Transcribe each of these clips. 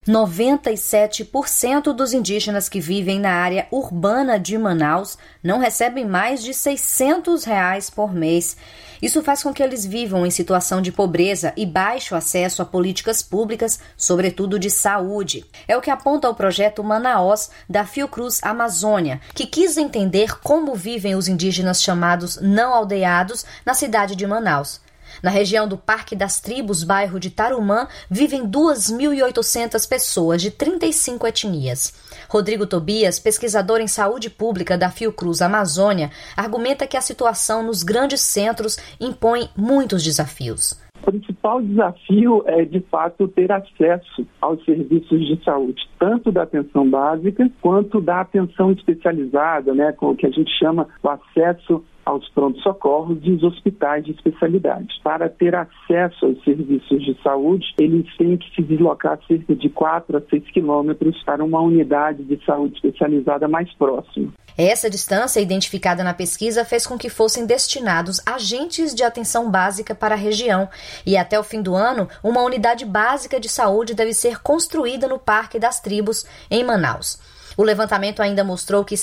97% dos indígenas que vivem na área urbana de Manaus não recebem mais de R$ 600 por mês. Isso faz com que eles vivam em situação de pobreza e baixo acesso a políticas públicas, sobretudo de saúde. É o que aponta o projeto Manaós da Fiocruz Amazônia, que quis entender como vivem os indígenas chamados não aldeados na cidade de Manaus. Na região do Parque das Tribos, bairro de Tarumã, vivem 2.800 pessoas de 35 etnias. Rodrigo Tobias, pesquisador em saúde pública da Fiocruz Amazônia, argumenta que a situação nos grandes centros impõe muitos desafios. O principal desafio é, de fato, ter acesso aos serviços de saúde, tanto da atenção básica quanto da atenção especializada, com o que a gente chama o acesso aos pronto-socorros e os hospitais de especialidade. Para ter acesso aos serviços de saúde, eles têm que se deslocar cerca de 4 a 6 quilômetros para uma unidade de saúde especializada mais próxima. Essa distância identificada na pesquisa fez com que fossem destinados agentes de atenção básica para a região e até o fim do ano, uma unidade básica de saúde deve ser construída no Parque das Tribos, em Manaus. O levantamento ainda mostrou que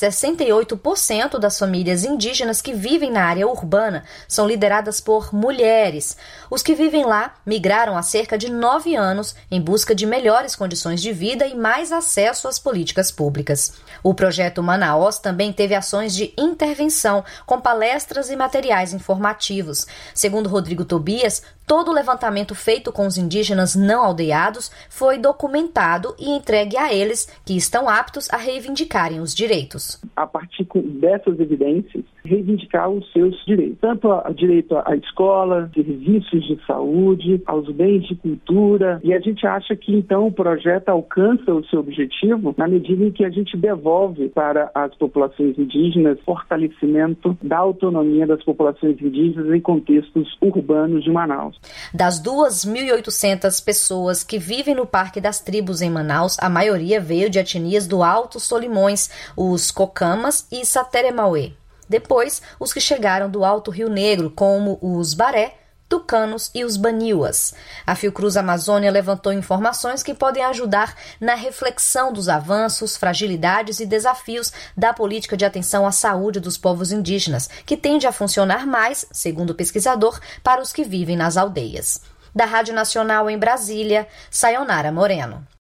68% das famílias indígenas que vivem na área urbana são lideradas por mulheres. Os que vivem lá migraram há cerca de 9 anos em busca de melhores condições de vida e mais acesso às políticas públicas. O projeto Manaós também teve ações de intervenção, com palestras e materiais informativos. Segundo Rodrigo Tobias, todo o levantamento feito com os indígenas não aldeados foi documentado e entregue a eles, que estão aptos a reivindicarem os direitos. A partir dessas evidências, reivindicar os seus direitos, tanto o direito à escola, serviços de saúde, aos bens de cultura, e a gente acha que então o projeto alcança o seu objetivo na medida em que a gente devolve para as populações indígenas fortalecimento da autonomia das populações indígenas em contextos urbanos de Manaus. Das 2.800 pessoas que vivem no Parque das Tribos em Manaus, a maioria veio de etnias do Alto Solimões, os Cocamas e Sateremauê. Depois, os que chegaram do Alto Rio Negro, como os Baré, Tucanos e os Baniuas. A Fiocruz Amazônia levantou informações que podem ajudar na reflexão dos avanços, fragilidades e desafios da política de atenção à saúde dos povos indígenas, que tende a funcionar mais, segundo o pesquisador, para os que vivem nas aldeias. Da Rádio Nacional em Brasília, Sayonara Moreno.